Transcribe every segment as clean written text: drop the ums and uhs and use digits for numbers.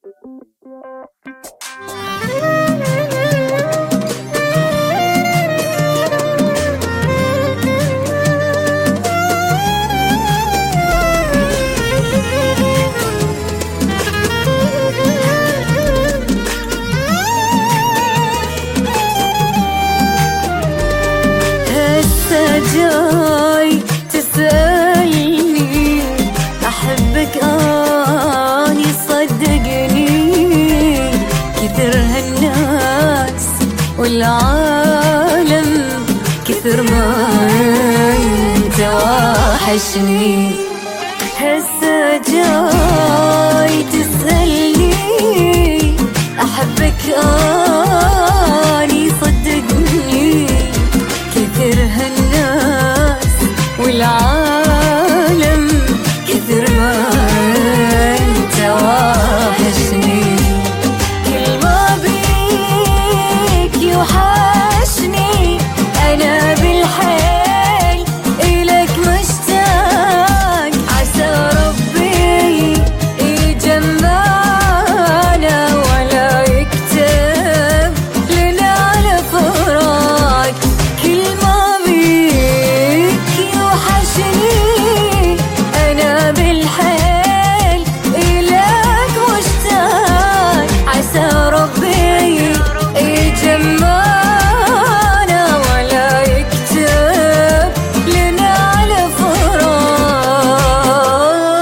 جاي تسألني أحبك أني صدقني، كثر هالناس والعالم كثر ما انت وحشني. هسه جاي تسألني أحبك أني صدقني، كثر هالناس والعالم كثر ما انت وحشني. كل ما بيك يوحشني انا بالحيل الك مشتاق، عسى ربي يجمعنا ولا يكتب لنا على فراق. كل ما بيك يوحشني انا بالحيل الك مشتاق، عسى ربي يجمعنا ولا يكتب لنا على فراق.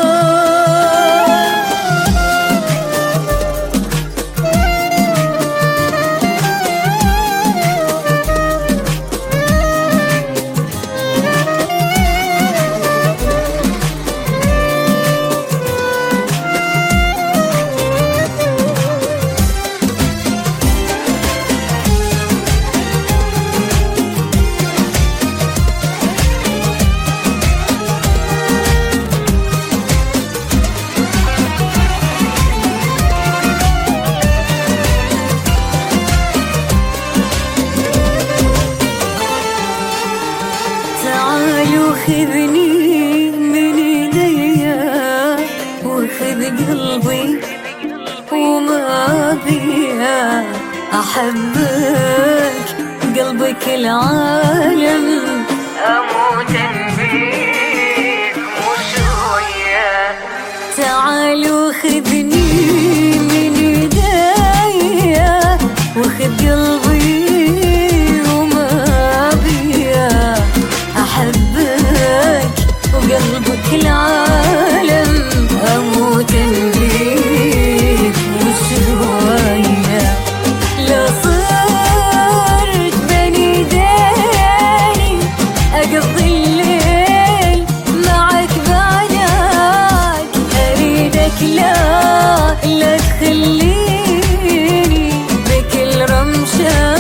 خذني من ايديا وخذ قلبي وما بيها احبك، قلبك العالم اموت بيك مو شويه. تعالوا خذني من ايديا وخذ قلبي وما بيها احبك، وقلبك العالم اموت بيك مش هوايه. لا صرت بين ايديني اقضي الليل معك بعدك، اريدك لا تخليني بكل رمشه